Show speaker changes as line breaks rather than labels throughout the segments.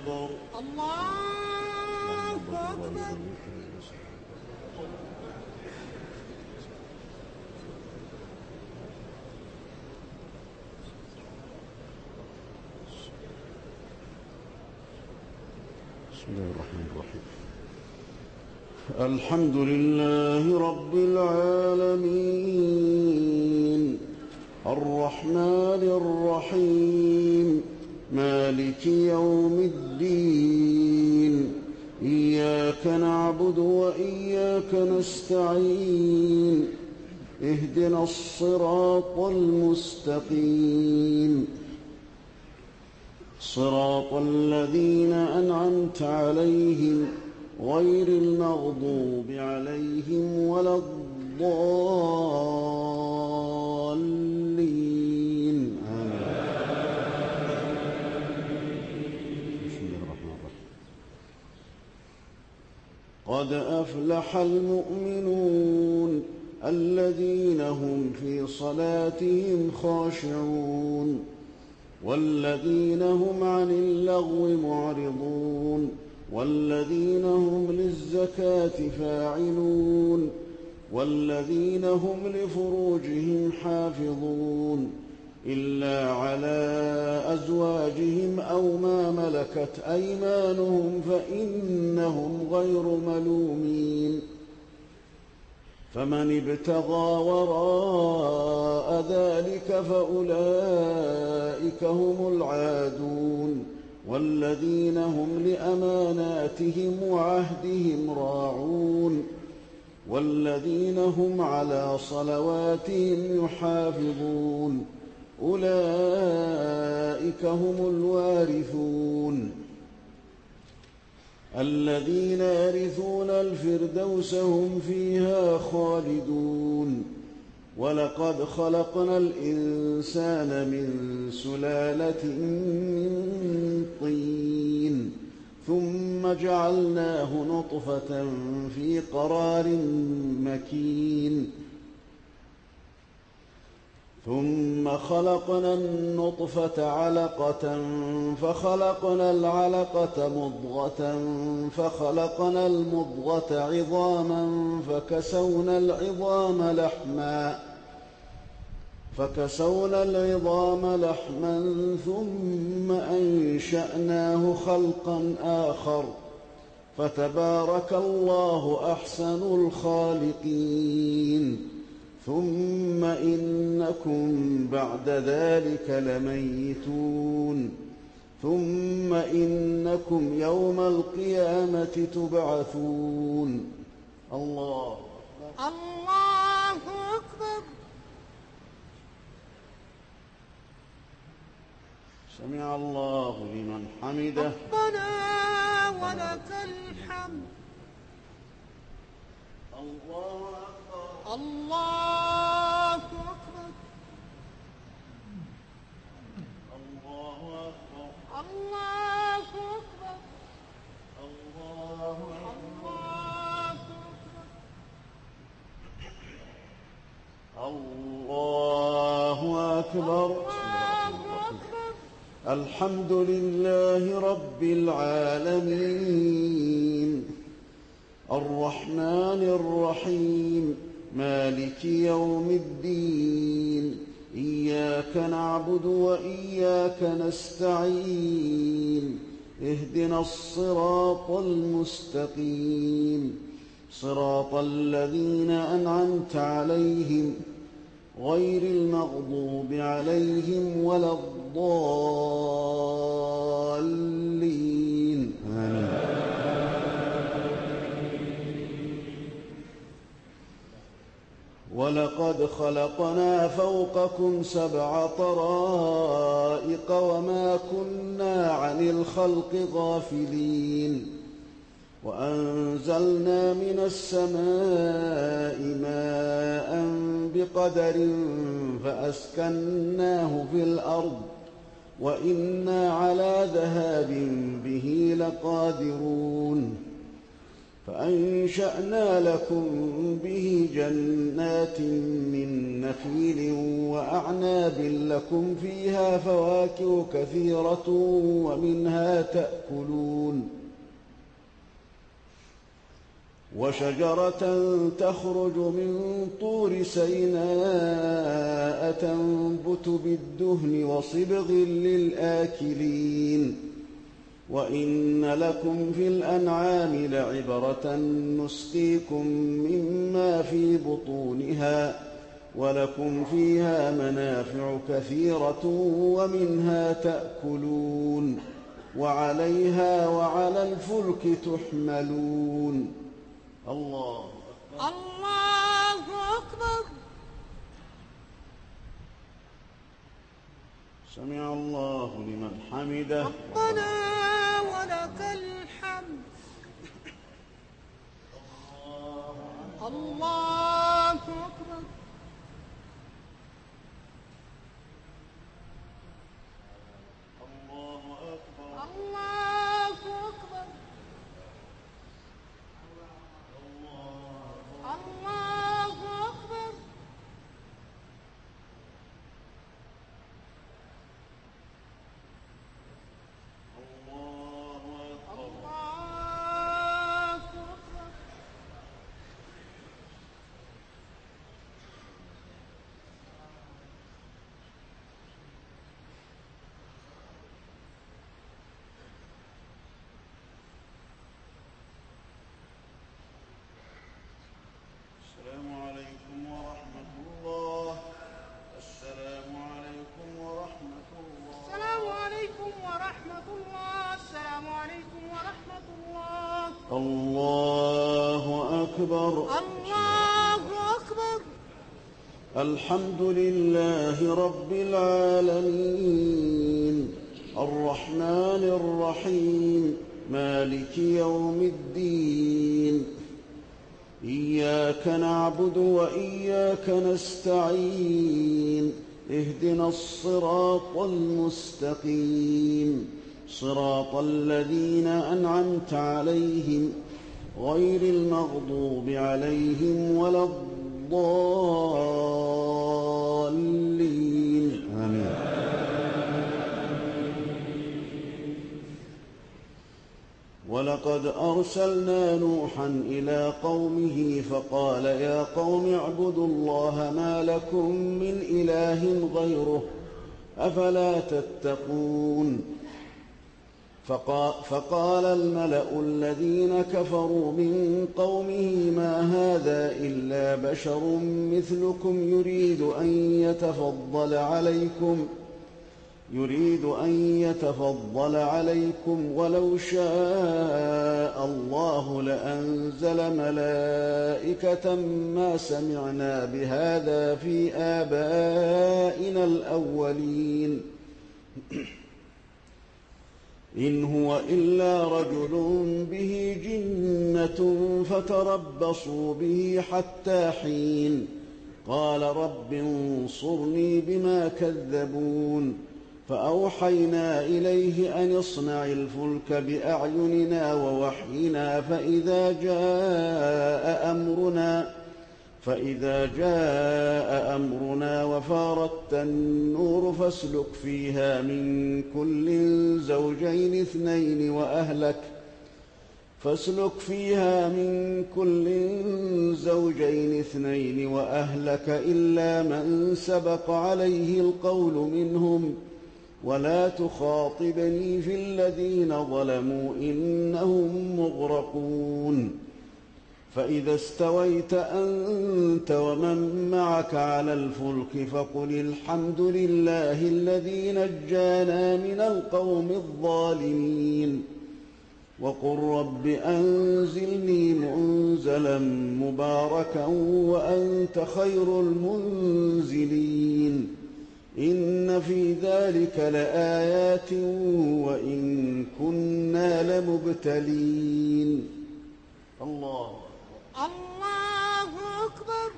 أكبر.
الله أكبر.
بسم الله الرحمن الرحيم. الحمد لله رب العالمين الرحمن الرحيم مالك يوم الدين إياك نعبد وإياك نستعين اهدنا الصراط المستقيم صراط الذين أنعمت عليهم غير المغضوب عليهم ولا الضالين آمين. بسم الله الرحمن الرحيم. قد أفلح المؤمنون الذين هم في صلاتهم خاشعون والذين هم عن اللغو معرضون والذين هم للزكاة فاعلون والذين هم لفروجهم حافظون إلا على أزواجهم أو ما ملكت أيمانهم فإنهم غير ملومين فمن ابتغى وراء ذلك فأولئك هم العادون والذين هم لأماناتهم وعهدهم راعون والذين هم على صلواتهم يحافظون أولئك هم الوارثون الذين يرثون الفردوس هم فيها خالدون ولقد خلقنا الإنسان من سلالة من طين ثم جعلناه نطفة في قرار مكين ثم خلقنا النطفة علقة فخلقنا العلقة مضغة فخلقنا المضغة عظاما فكسونا العظام لحما ثم أنشأناه خلقا آخر فتبارك الله أحسن الخالقين ثم إنكم بعد ذلك لميتون ثم إنكم يوم القيامة تبعثون. الله
أكبر.
سمع الله لمن حمده.
ربنا ولك الحمد.
الله أكبر.
الله أكبر.
الله أكبر.
الله أكبر.
الله أكبر. الله أكبر. الحمد لله رب العالمين الرحمن الرحيم مالك يوم الدين إياك نعبد وإياك نستعين اهدنا الصراط المستقيم صراط الذين أنعمت عليهم غير المغضوب عليهم ولا الضالين آمين. ولقد خلقنا فوقكم 7 طرائق وما كنا عن الخلق غافلين وأنزلنا من السماء ماء بقدر فأسكناه في الأرض وإنا على ذهاب به لقادرون فأنشأنا لكم به جنات من نخيل وأعناب لكم فيها فواكه كثيرة ومنها تأكلون وشجرة تخرج من طور سيناء تنبت بالدهن وصبغ للآكلين وإن لكم في الأنعام لعبرة نسقيكم مما في بطونها ولكم فيها منافع كثيرة ومنها تأكلون وعليها وعلى الفلك تحملون. الله أكبر.
الله أكبر.
سمع الله لمن حمده.
ربنا ولك الحمد. الله أكبر.
الله أكبر.
الله أكبر. الله أكبر.
السلام عليكم ورحمة الله. السلام عليكم ورحمة الله.
السلام عليكم ورحمة الله. السلام عليكم ورحمة الله.
الله أكبر.
الله أكبر.
الحمد لله رب العالمين الرحمن الرحيم مالك يوم الدين إياك نعبد وإياك نستعين اهدنا الصراط المستقيم صراط الذين أنعمت عليهم غير المغضوب عليهم ولا الضالين آمين. ولقد أرسلنا نوحا إلى قومه فقال يا قوم اعبدوا الله ما لكم من إله غيره أفلا تتقون فقال الملأ الذين كفروا من قومه ما هذا إلا بشر مثلكم يريد أن يتفضل عليكم ولو شاء الله لأنزل ملائكة ما سمعنا بهذا في آبائنا الأولين إن هو إلا رجل به جنة فتربصوا به حتى حين قال رب انصرني بما كذبون فأوحينا إليه أن اصنع الفلك بأعيننا ووحينا فإذا جاء أمرنا وفارت النور فاسلك فيها من كل زوجين اثنين وأهلك إلا من سبق عليه القول منهم ولا تخاطبني في الذين ظلموا إنهم مغرقون فإذا استويت أنت ومن معك على الفلك فقل الحمد لله الذي نجانا من القوم الظالمين وقل رب أنزلني منزلا مباركا وأنت خير المنزلين إن في ذلك لآيات وإن كنا لمبتلين. الله
أكبر.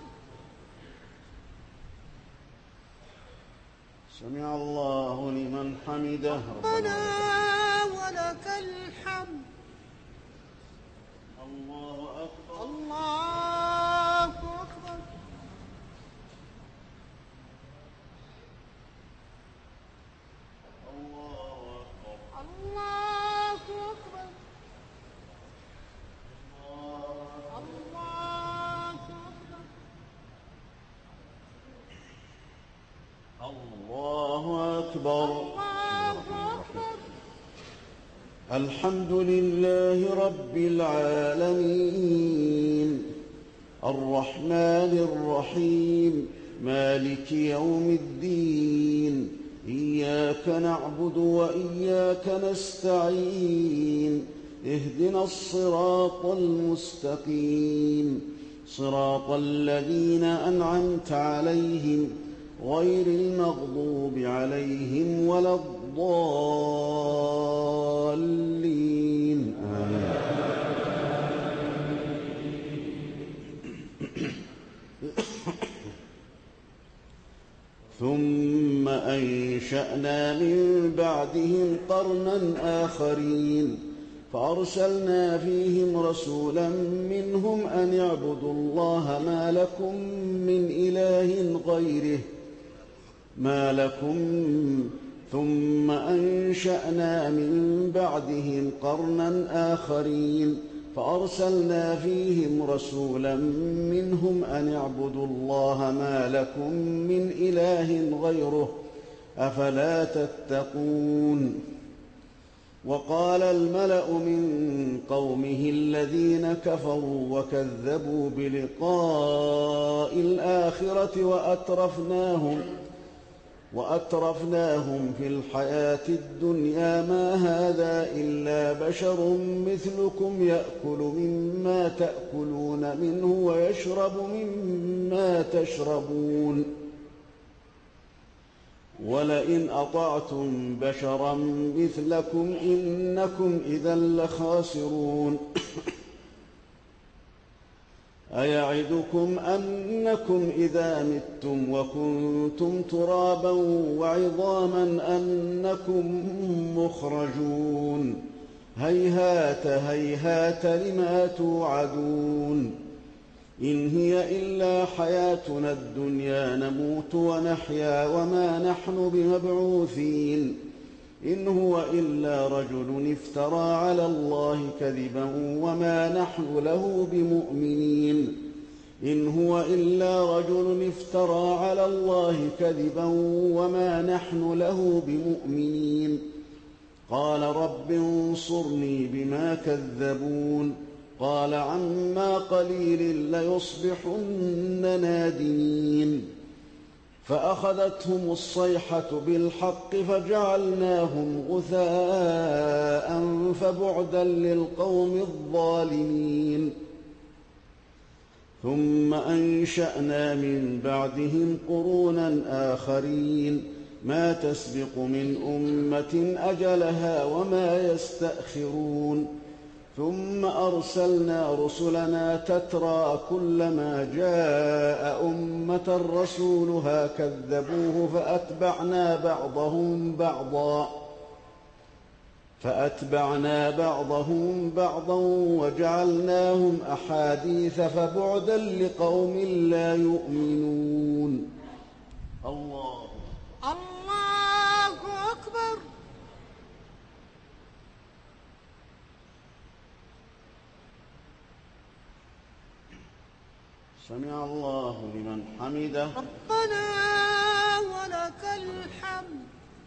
سمع الله لمن حمده.
ربنا ولك الحمد.
الله أكبر.
الله أكبر.
الله أكبر.
الله أكبر.
الله أكبر.
الله أكبر.
الحمد لله رب العالمين الرحمن الرحيم مالك يوم الدين إياك نعبد وإياك نستعين اهدنا الصراط المستقيم صراط الذين أنعمت عليهم غير المغضوب عليهم ولا الضالين آمين. ثم أنشأنا من بعدهم قرنا آخرين فأرسلنا فيهم رسولا منهم أن اعبدوا الله ثم أنشأنا من بعدهم قرنا آخرين فأرسلنا فيهم رسولا منهم أن اعبدوا الله ما لكم من إله غيره أفلا تتقون. وقال الملأ من قومه الذين كفروا وكذبوا بلقاء الآخرة وأترفناهم في الحياة الدنيا ما هذا إلا بشر مثلكم يأكل مما تأكلون منه ويشرب مما تشربون ولئن أطعتم بشرا مثلكم إنكم إذا لخاسرون. أيعدكم أنكم إذا متم وكنتم ترابا وعظاما أنكم مخرجون هيهات هيهات لما توعدون إن هي إلا حياتنا الدنيا نموت ونحيا وما نحن بمبعوثين إن هو إلا رجل افترى على الله كذبا وما نحن له بمؤمنين إن هو إلا رجل افترى على الله كذبا وما نحن له بمؤمنين قال رب انصرني بما كذبون قال عما قليل ليصبحن نادمين فأخذتهم الصيحة بالحق فجعلناهم غثاء فبعدا للقوم الظالمين. ثم أنشأنا من بعدهم قرونا آخرين ما تسبق من أمة أجلها وما يستأخرون ثم أرسلنا رسلنا تترى كلما جاء أمة رسولها كذبوه فأتبعنا بعضهم بعضا وجعلناهم أحاديث فبعدا لقوم لا يؤمنون. الله
أكبر.
سمع الله لمن حمده
ربنا ولك الحمد.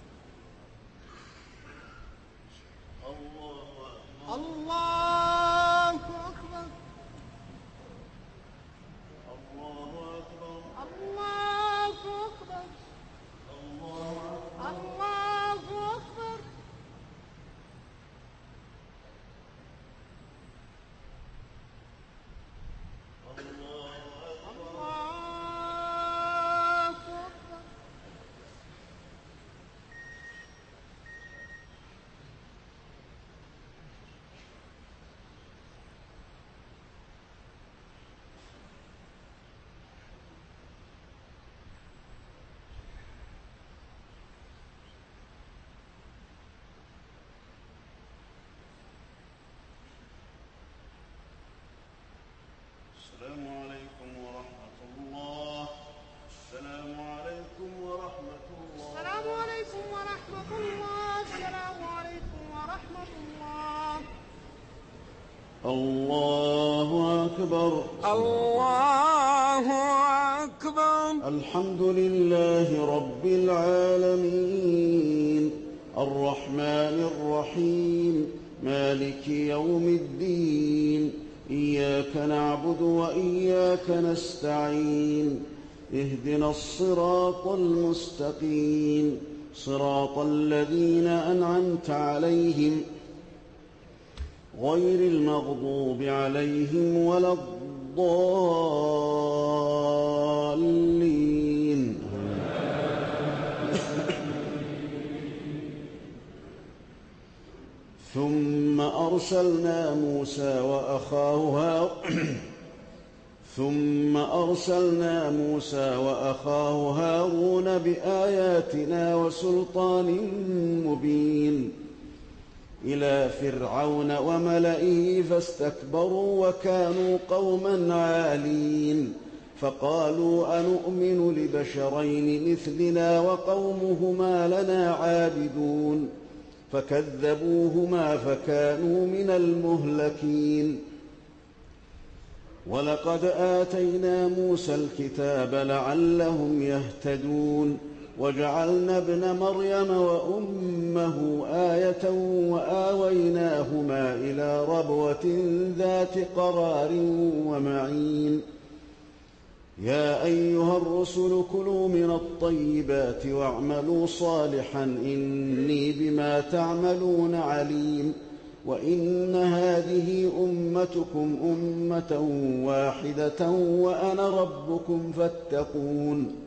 الله أكبر. الله أكبر. الله أكبر. الله أكبر.
الله أكبر.
الله أكبر.
الحمد لله رب العالمين الرحمن الرحيم مالك يوم الدين إياك نعبد وإياك نستعين اهدنا الصراط المستقيم صراط الذين أنعمت عليهم غير المغضوب عليهم ولا الضالين. ثم أرسلنا موسى وأخاه هارون بآياتنا وسلطان مبين إلى فرعون وملئه فاستكبروا وكانوا قوما عالين فقالوا أنؤمن لبشرين مثلنا وقومهما لنا عابدون فكذبوهما فكانوا من المهلكين. ولقد آتينا موسى الكتاب لعلهم يهتدون وجعلنا ابن مريم وأمه آية وآويناهما إلى ربوة ذات قرار ومعين. يا أيها الرسل كلوا من الطيبات واعملوا صالحا إني بما تعملون عليم. وإن هذه أمتكم أمة واحدة وأنا ربكم فاتقون.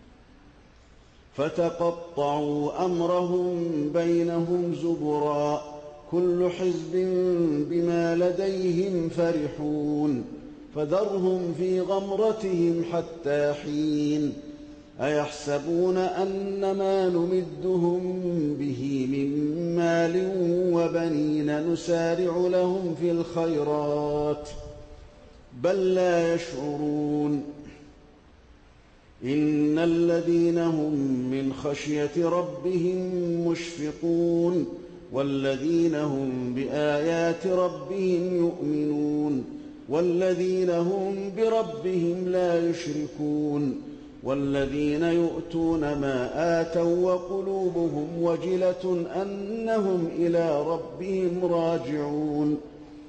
فتقطعوا أمرهم بينهم زبرا كل حزب بما لديهم فرحون فذرهم في غمرتهم حتى حين. أيحسبون أن ما نمدهم به من مال وبنين نسارع لهم في الخيرات بل لا يشعرون. إن الذين هم من خشية ربهم مشفقون والذين هم بآيات ربهم يؤمنون والذين هم بربهم لا يشركون والذين يؤتون ما آتوا وقلوبهم وجلة أنهم إلى ربهم راجعون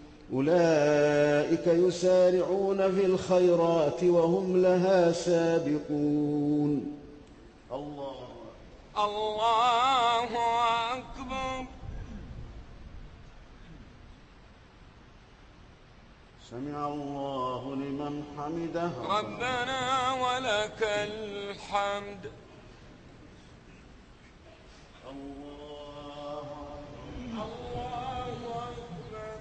أولئك يسارعون في الخيرات وهم لها سابقون. الله
أكبر.
سمع الله لمن حمده.
ربنا ولك الحمد.
الله أكبر.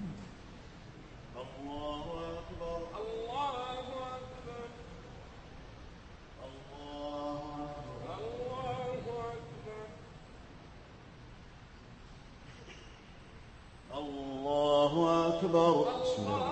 الله أكبر. الله أكبر. الله أكبر. بسم الله.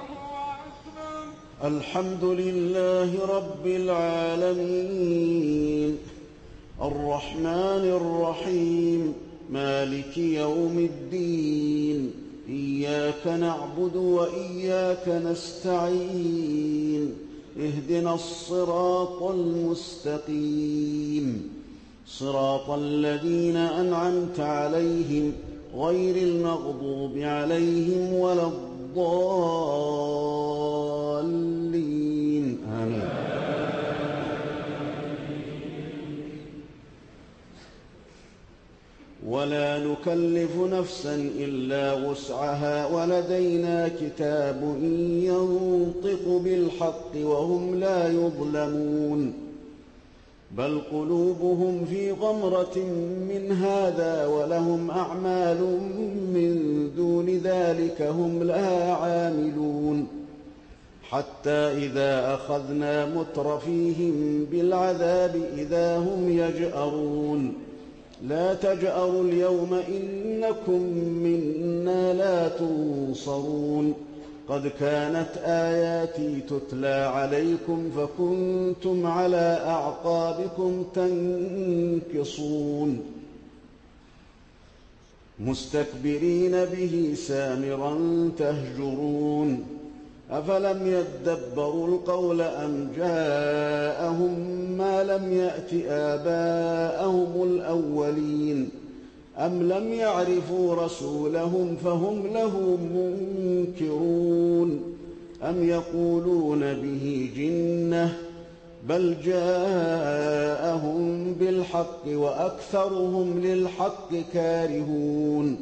الحمد لله رب العالمين الرحمن الرحيم مالك يوم الدين إياك نعبد وإياك نستعين اهدنا الصراط المستقيم صراط الذين أنعمت عليهم غير المغضوب عليهم ولا الضالين. آمين. ولا نكلف نفسا إلا وسعها ولدينا كتاب ينطق بالحق وهم لا يظلمون بل قلوبهم في غمرة من هذا ولهم أعمال من دون ذلك هم لها عاملون حتى إذا أخذنا مترفيهم بالعذاب إذا هم يجأرون لا تجأروا اليوم إنكم منا لا تنصرون قد كانت آياتي تتلى عليكم فكنتم على أعقابكم تنكصون مستكبرين به سامرا تهجرون أفلم يدبروا القول أم جاءهم ما لم يأت آباءهم الأولين أم لم يعرفوا رسولهم فهم له منكرون أم يقولون به جنة بل جاءهم بالحق وأكثرهم للحق كارهون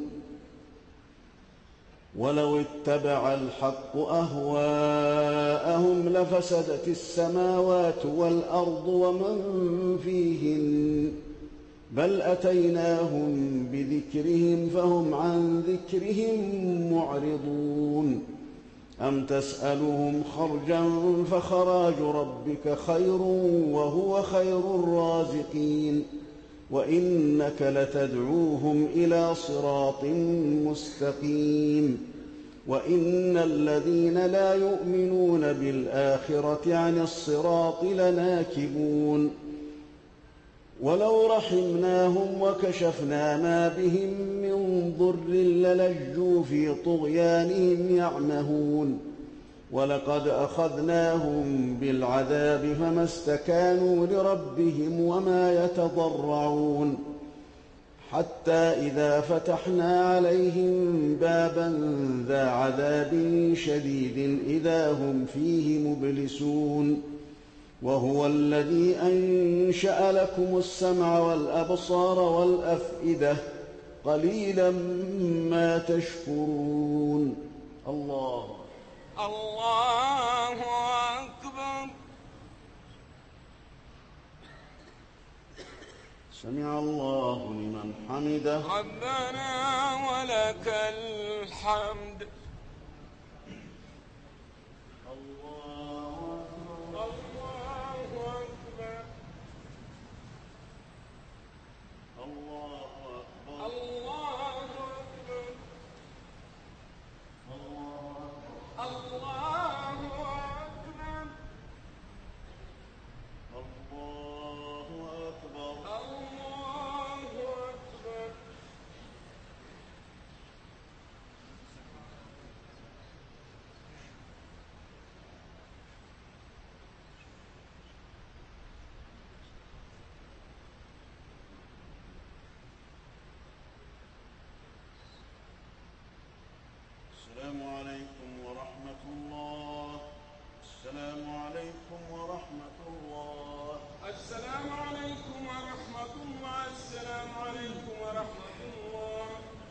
ولو اتبع الحق أهواءهم لفسدت السماوات والأرض ومن فيهن بل أتيناهم بذكرهم فهم عن ذكرهم معرضون أم تسألهم خرجا فخراج ربك خير وهو خير الرازقين وإنك لتدعوهم إلى صراط مستقيم وإن الذين لا يؤمنون بالآخرة عن الصراط لناكبون ولو رحمناهم وكشفنا ما بهم من ضر للجوا في طغيانهم يعمهون ولقد أخذناهم بالعذاب فما استكانوا لربهم وما يتضرعون حتى إذا فتحنا عليهم بابا ذا عذاب شديد إذا هم فيه مبلسون وهو الذي أنشأ لكم السمع والأبصار والأفئدة قليلا ما تشكرون. الله
أكبر.
سمع الله لمن حمده.
ربنا ولك الحمد.
السلام عليكم ورحمة الله. السلام عليكم ورحمة الله.
السلام عليكم ورحمة الله. السلام عليكم ورحمة الله.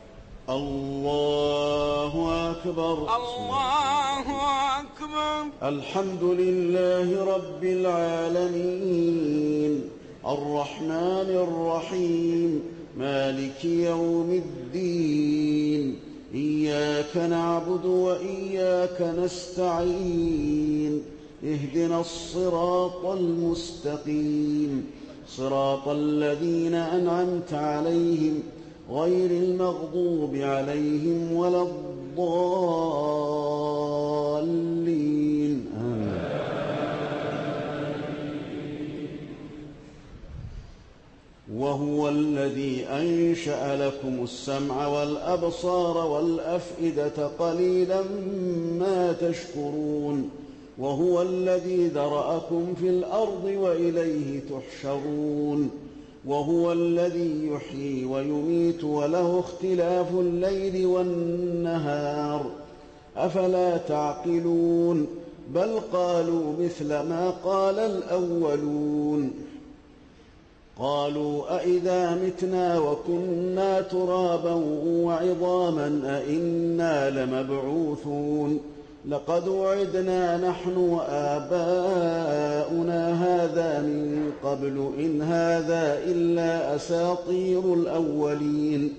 الله أكبر.
الله أكبر.
الحمد لله رب العالمين الرحمن الرحيم مالك يوم الدين إياك نعبد وإياك نستعين اهدنا الصراط المستقيم صراط الذين أنعمت عليهم غير المغضوب عليهم ولا الضالين آمين. وهو الذي أنشأ لكم السمع والأبصار والأفئدة قليلا ما تشكرون وهو الذي ذرأكم في الأرض وإليه تحشرون وهو الذي يحيي ويميت وله اختلاف الليل والنهار أفلا تعقلون بل قالوا مثل ما قال الأولون قالوا أئذا متنا وكنا ترابا وعظاما أئنا لمبعوثون لقد وعدنا نحن وآباؤنا هذا من قبل إن هذا إلا أساطير الأولين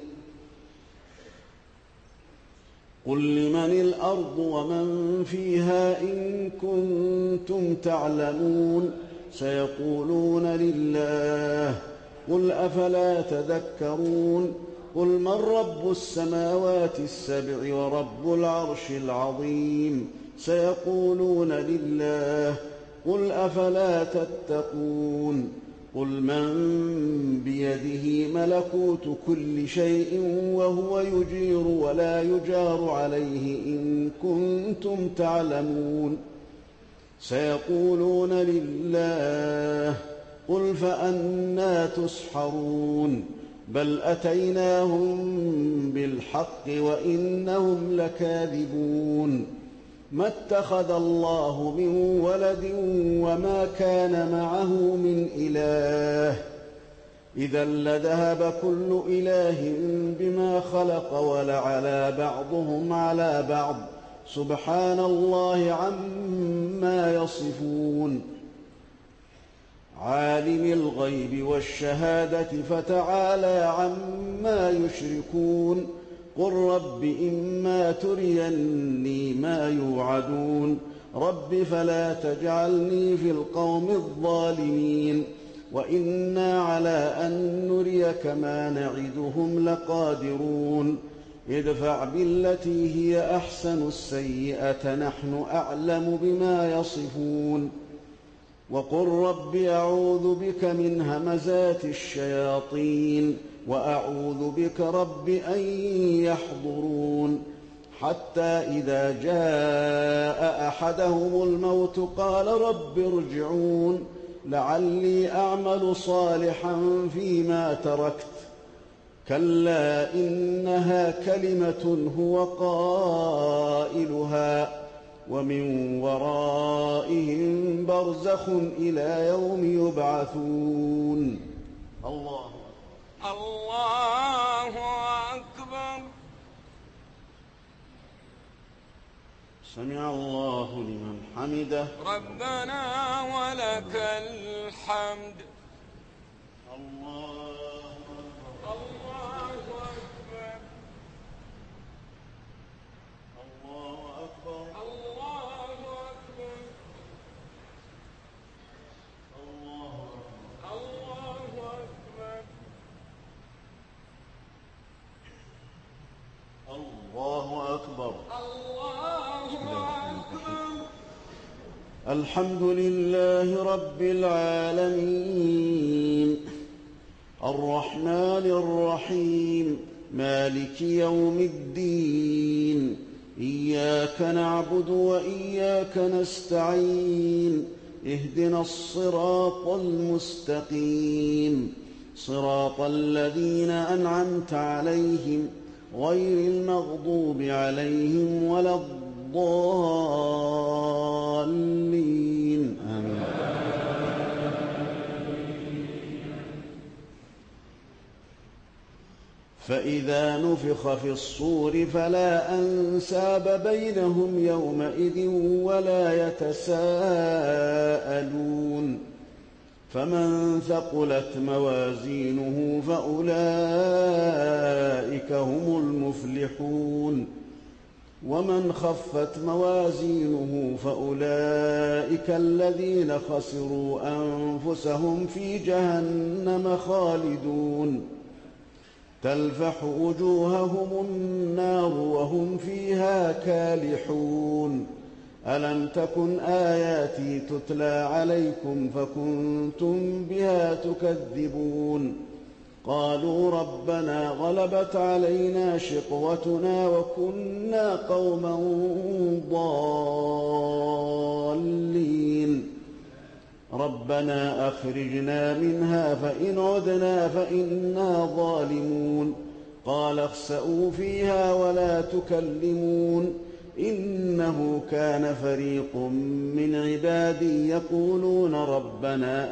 قل لمن الأرض ومن فيها إن كنتم تعلمون سيقولون لله قل أفلا تذكرون قل من رب السماوات السبع ورب العرش العظيم سيقولون لله قل أفلا تتقون قل من بيده ملكوت كل شيء وهو يجير ولا يجار عليه إن كنتم تعلمون سيقولون لله قل فأنى تسحرون بل أتيناهم بالحق وإنهم لكاذبون ما اتخذ الله من ولد وما كان معه من إله إذا لذهب كل إله بما خلق ولعلى بعضهم على بعض سبحان الله عما يصفون عالم الغيب والشهادة فتعالى عما يشركون قل رب إما تريني ما يوعدون رب فلا تجعلني في القوم الظالمين وإنا على أن نريك ما نعدهم لقادرون ادفع بالتي هي أحسن السيئة نحن أعلم بما يصفون وقل رب أعوذ بك من همزات الشياطين وأعوذ بك رب أن يحضرون حتى إذا جاء أحدهم الموت قال رب ارجعون لعلي أعمل صالحا فيما تركت كلا إنها كلمة هو قائلها ومن ورائهم برزخ إلى يوم يبعثون الله
أكبر
سمع الله لمن حمده
ربنا ولك الحمد
الله أكبر الحمد لله رب العالمين الرحمن الرحيم مالك يوم الدين إياك نعبد وإياك نستعين اهدنا الصراط المستقيم صراط الذين أنعمت عليهم غير المغضوب عليهم ولا الضالين آمين. فإذا نفخ في الصور فلا أنساب بينهم يومئذ ولا يتساءلون فمن ثقلت موازينه فأولئك هم المفلحون ومن خفت موازينه فأولئك الذين خسروا أنفسهم في جهنم خالدون تلفح وجوههم النار وهم فيها كالحون ألم تكن آياتي تتلى عليكم فكنتم بها تكذبون قالوا ربنا غلبت علينا شقوتنا وكنا قوما ضالين ربنا أخرجنا منها فإن عدنا فإنا ظالمون قال اخسئوا فيها ولا تكلمون إنه كان فريق من عبادي يقولون ربنا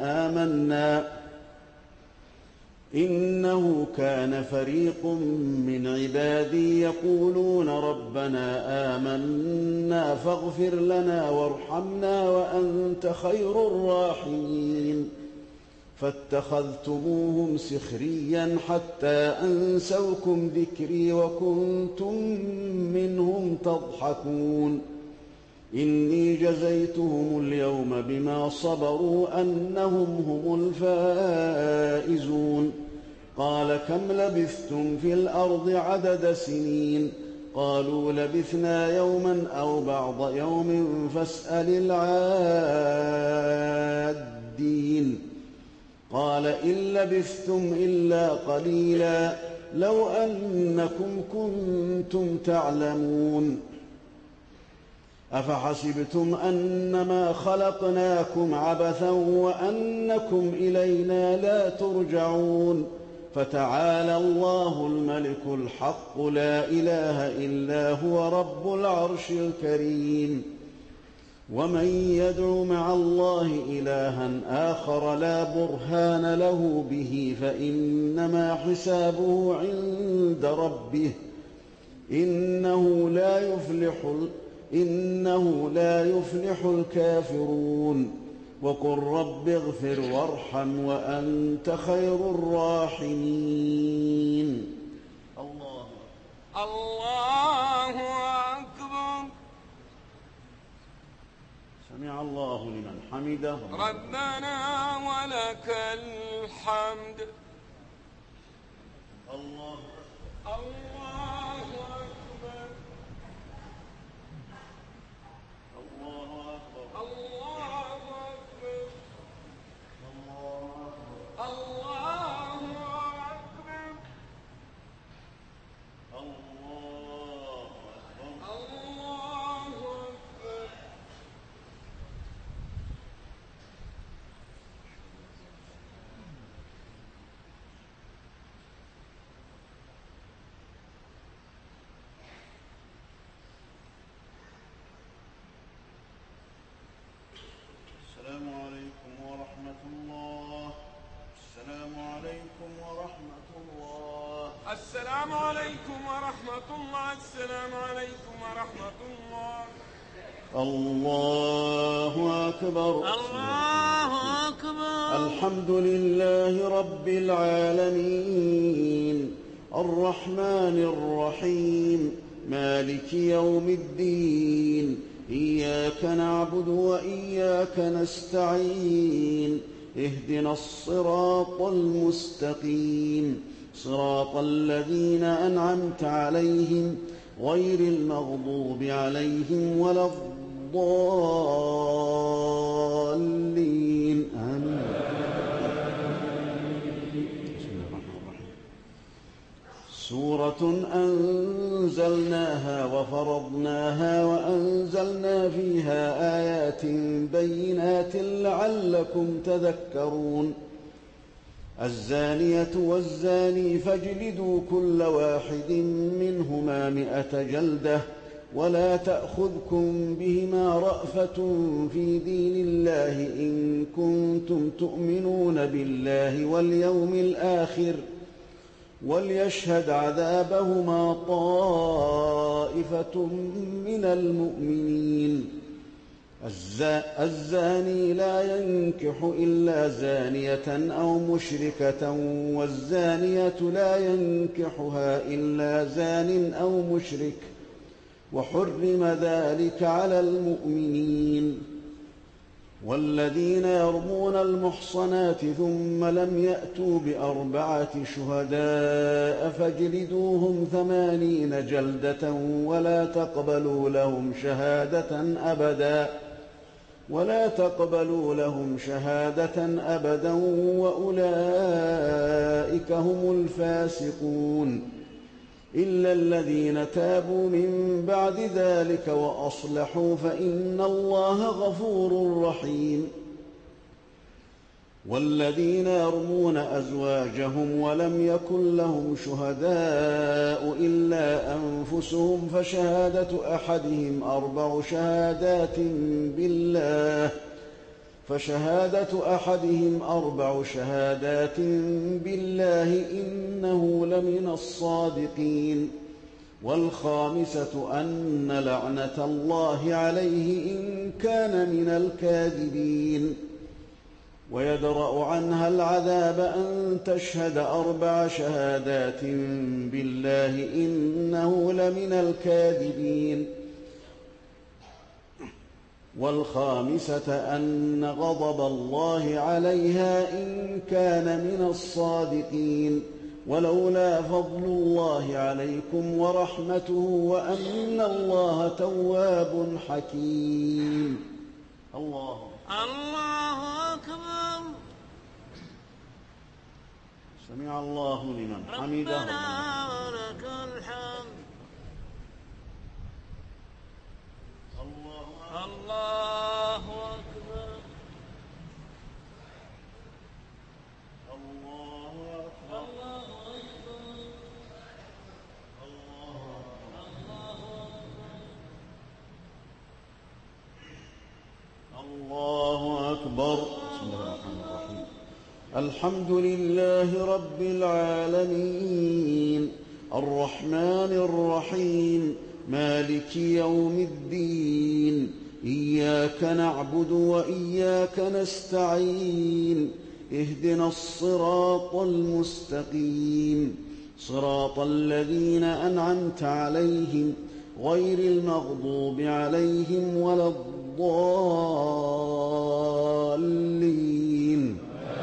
آمنا فاغفر لنا وارحمنا وأنت خير الراحمين فاتخذتموهم سخريا حتى أنسوكم ذكري وكنتم منهم تضحكون إني جزيتهم اليوم بما صبروا أنهم هم الفائزون قال كم لبثتم في الأرض عدد سنين قالوا لبثنا يوما أو بعض يوم فاسأل العادين قال إن لبثتم إلا قليلا لو أنكم كنتم تعلمون أفحسبتم أنما خلقناكم عبثا وأنكم إلينا لا ترجعون فتعالى الله الملك الحق لا إله إلا هو رب العرش الكريم ومن يدع مع الله إلها آخر لا برهان له به فإنما حسابه عند ربه إنه لا يفلح الكافرون وقل رب اغفر وارحم وأنت خير الراحمين الله
أكبر
سمع الله لمن حمده
ربنا ولك الحمد
الله
أكبر
السلام عليكم ورحمة الله السلام عليكم ورحمة الله
السلام عليكم ورحمة الله السلام عليكم ورحمة الله
الله أكبر
الله أكبر
الحمد لله رب العالمين الرحمن الرحيم مالك يوم الدين إياك نعبد وإياك نستعين اهدنا الصراط المستقيم صراط الذين أنعمت عليهم غير المغضوب عليهم ولا الضالين آمين. سورة أنزلناها وفرضناها وأنزلنا فيها آيات بينات لعلكم تذكرون الزانية والزاني فاجلدوا كل واحد منهما 100 جلدة ولا تأخذكم بهما رأفة في دين الله إن كنتم تؤمنون بالله واليوم الآخر وليشهد عذابهما طائفة من المؤمنين الزاني لا ينكح إلا زانية أو مشركة والزانية لا ينكحها إلا زان أو مشرك وحرم ذلك على المؤمنين والذين يرمون المحصنات ثم لم يأتوا ب4 شهداء فاجلدوهم 80 جلدة ولا تقبلوا لهم شهادة أبدا وأولئك هم الفاسقون إلا الذين تابوا من بعد ذلك وأصلحوا فإن الله غفور رحيم والذين يرمون أزواجهم ولم يكن لهم شهداء إلا أنفسهم فشهادة أحدهم 4 شهادات بالله إنه لمن الصادقين والخامسة أن لعنة الله عليه إن كان من الكاذبين ويدرأ عنها العذاب أن تشهد 4 شهادات بالله إنه لمن الكاذبين والخامسة أن غضب الله عليها إن كان من الصادقين ولولا فضل الله عليكم ورحمته وأن الله تواب حكيم الله
الله أكبر
سمع الله لمن حمده.
ربنا ولك الحمد. الله أكبر.
الله أكبر. الله أكبر. بسم الله الرحمن الرحيم. الحمد لله رب العالمين الرحمن الرحيم مالك يوم الدين إياك نعبد وإياك نستعين اهدنا الصراط المستقيم صراط الذين أنعمت عليهم غير المغضوب عليهم ولا الضالين.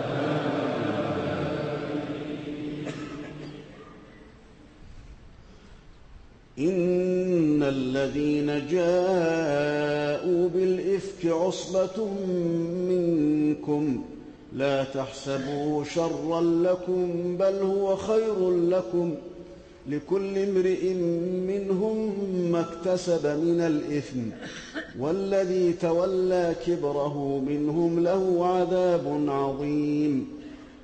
إن الذين جاءوا بالإفك عصبة منكم لا تحسبوه شرا لكم بل هو خير لكم لكل امرئ منهم ما اكتسب من الإثم والذي تولى كبره منهم له عذاب عظيم.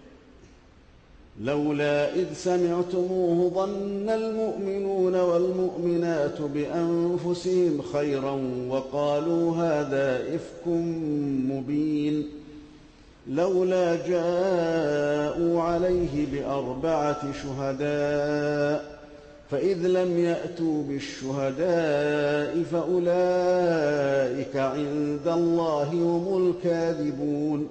لولا إذ سمعتموه ظن المؤمنون والمؤمنات بأنفسهم خيرا وقالوا هذا إفك مبين. لولا جاءوا عليه بأربعة شهداء فإذ لم يأتوا بالشهداء فأولئك عند الله هم الكاذبون.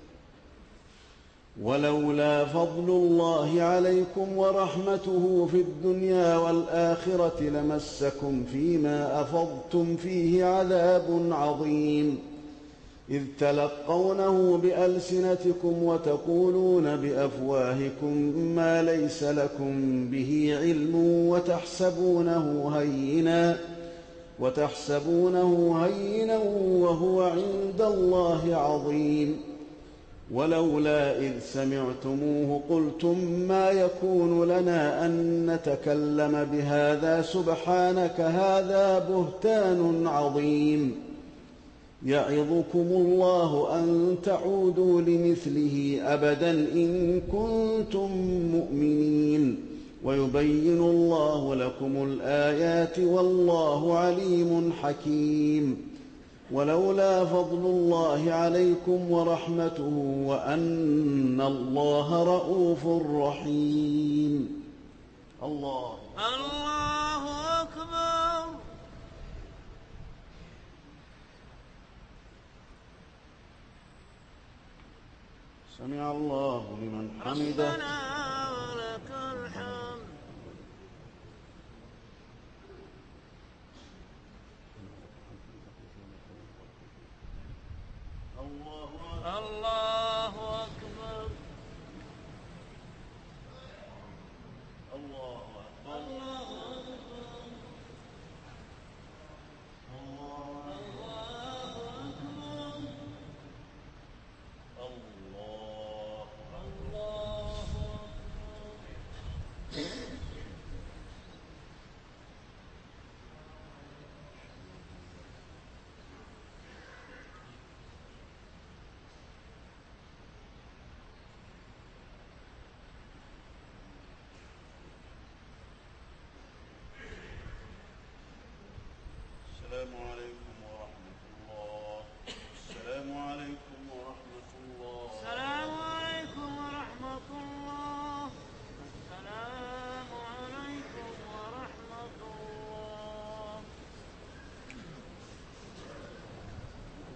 ولولا فضل الله عليكم ورحمته في الدنيا والآخرة لمسكم فيما أفضتم فيه عذاب عظيم إذ تلقونه بألسنتكم وتقولون بأفواهكم ما ليس لكم به علم وتحسبونه هينا وهو عند الله عظيم. ولولا إذ سمعتموه قلتم ما يكون لنا أن نتكلم بهذا سبحانك هذا بهتان عظيم. يعظكم الله أن تعودوا لمثله أبدا إن كنتم مؤمنين ويبين الله لكم الآيات والله عليم حكيم. ولولا فضل الله عليكم ورحمته وأن الله رءوف رحيم. الله
أكبر.
سمع الله لمن حمده.
ربنا ولك الحمد. الله